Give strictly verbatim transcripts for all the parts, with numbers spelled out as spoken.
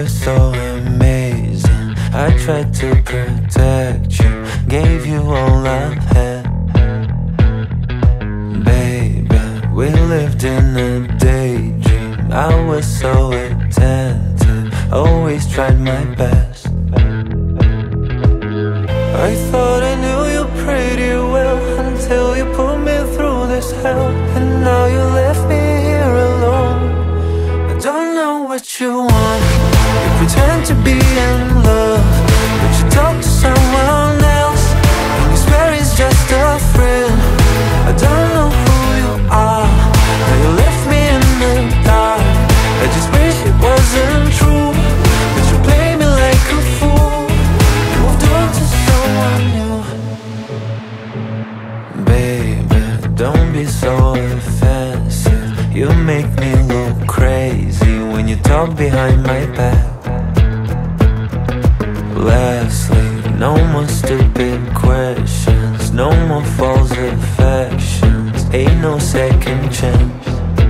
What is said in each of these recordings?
were so amazing. I tried to protect you, gave you all I've had. Baby, we lived in a daydream. I was so attentive, always tried my best. I thought I knew you pretty well until you put me through this hell. And now you left me here alone. I don't know what you want. You pretend to be in love, but you talk to someone else, and you swear it's just a friend. I don't know who you are. Now you left me in the dark. I just wish it wasn't true, but you play me like a fool. You moved on to someone new. Baby, don't be so offensive. You make me look crazy when you talk behind my back. Lastly, no more stupid questions, no more false affections, ain't no second chance.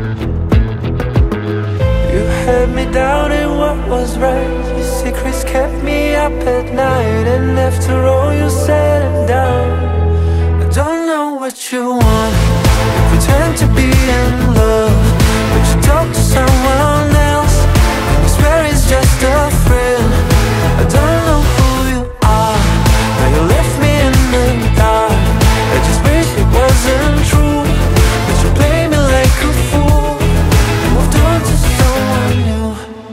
You had me doubting what was right. Your secrets kept me up at night, and after all you said and done, I don't know what you want. You pretend to be in love, but you talk to someone else, and you swear it's just a friend. I don't know who you are. Now you left me in the dark. I just wish it wasn't true, but you play me like a fool. You moved on to someone new.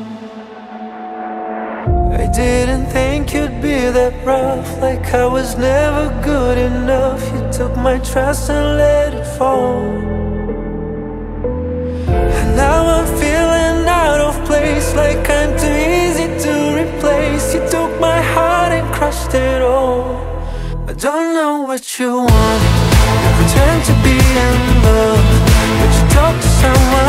I didn't think you'd be that rough, like I was never good enough. You took my trust and let it fall, and now I'm feeling out of place, like I'm too easy to replace. You took my heart and crushed it all. I don't know what you want. You pretend to be in love, but you talk to someone